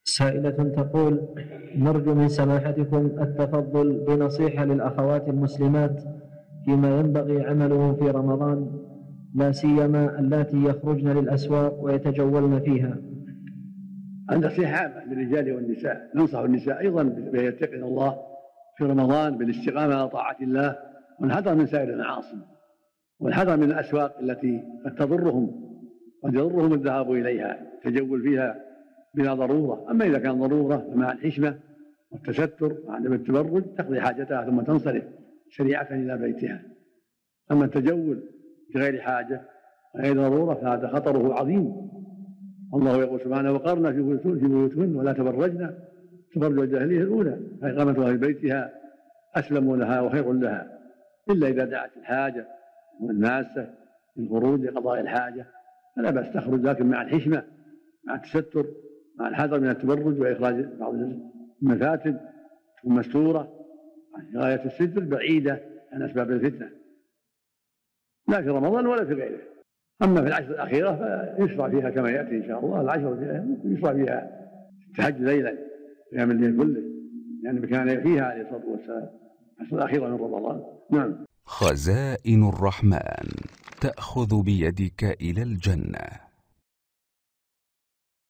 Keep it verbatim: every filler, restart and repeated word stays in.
سائلة تقول: نرجو من سماحتكم التفضل بنصيحة للأخوات المسلمات فيما ينبغي عمله في رمضان، لا سيما اللاتي يخرجن للأسواق ويتجولن فيها. النصيحة عامة للرجال والنساء، ننصح النساء أيضا بأن يتقن الله في رمضان بالاستقامة على طاعة الله، والحذر من سائر المعاصي، والحذر من الأسواق التي قد تضرهم، قد يضرهم الذهاب إليها التجول فيها بلا ضرورة. أما إذا كان ضرورة فمع الحشمة والتستر وعدم التبرج تقضي حاجتها ثم تنصرف سريعة إلى بيتها. أما التجول بغير حاجة وغير ضرورة فهذا خطره عظيم. الله يقول سبحانه: وقرن في بيوتهن ولا تبرجن تبرج الجاهلية الأولى، فإقامتها في بيتها أسلم لها وخير لها، إلا إذا دعت الحاجة والناسة للخروج لقضاء الحاجة فلا بأس تخرج، لكن مع الحشمة مع التستر مع الحذر من التبرج وإخراج بعض المفاتن تكون مستورة غاية الستر بعيدة عن أسباب الفتنة، لا في رمضان ولا في غيره. أما في العشر الأخيرة فيشرع فيها كما يأتي إن شاء الله، العشر يشرع فيها التهجد ليلا قيام الليل كله، يعني كان فيها عليه الصلاة والسلام العشر الأخيرة من رمضان. نعم. خزائن الرحمن تأخذ بيدك إلى الجنة.